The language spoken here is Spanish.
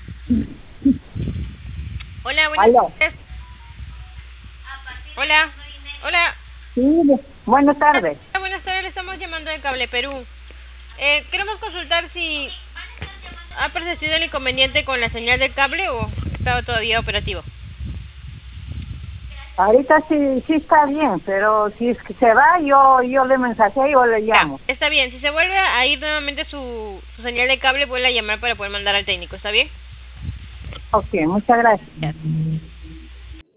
Hola, buenas Aló. tardes. Hola, hola. Sí, buenas tardes. Buenas tardes, le estamos llamando de Cable Perú. Queremos consultar si ha persistido el inconveniente con la señal de cable o está todavía operativo. Ahorita sí está bien, pero si es que se va, yo le mensajeo o le llamo. Ya, está bien. Si se vuelve a ir nuevamente su señal de cable, vuelve a llamar para poder mandar al técnico. ¿Está bien? Ok, muchas gracias. Ya.